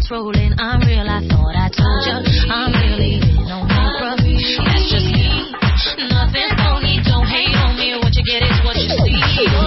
dice rolling. I'm real, I thought I told ya. I'm really no Oprah. That's just me. Nothing phony, don't hate on me. What you get is what you see.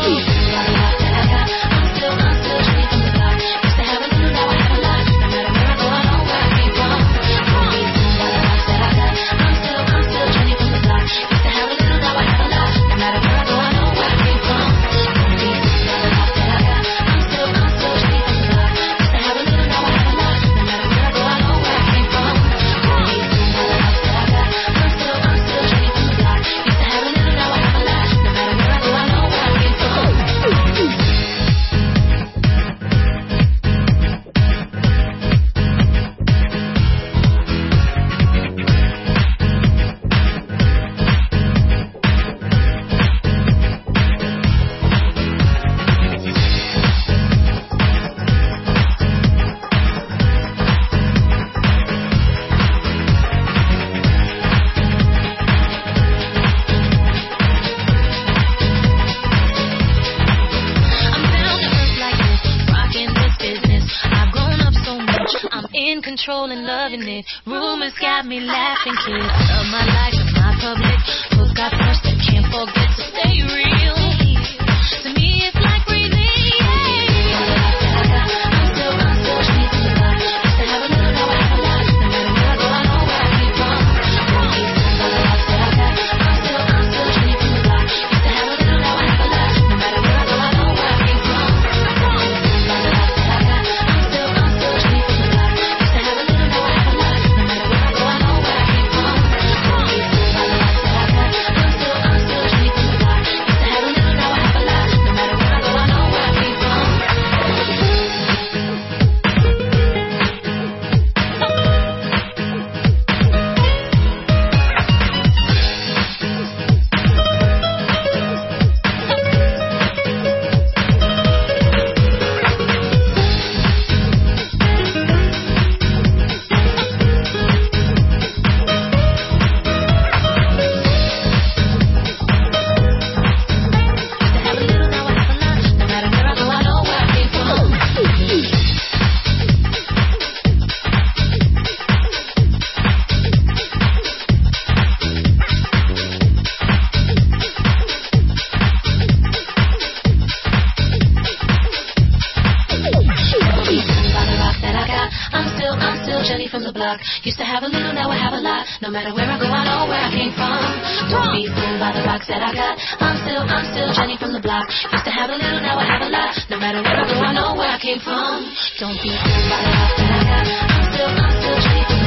And loving it. Rumors got me laughing, kids. Love my life and my public. Both got first and can't forget to stay real. To me, it's like breathing. Used to have a little, now I have a lot. No matter where I go, I know where I came from. Don't be fooled by the rocks that I got. I'm still Jenny from the block. Used to have a little, now I have a lot. No matter where I go, I know where I came from. Don't be fooled by the rocks that I got. I'm still Jenny from the block.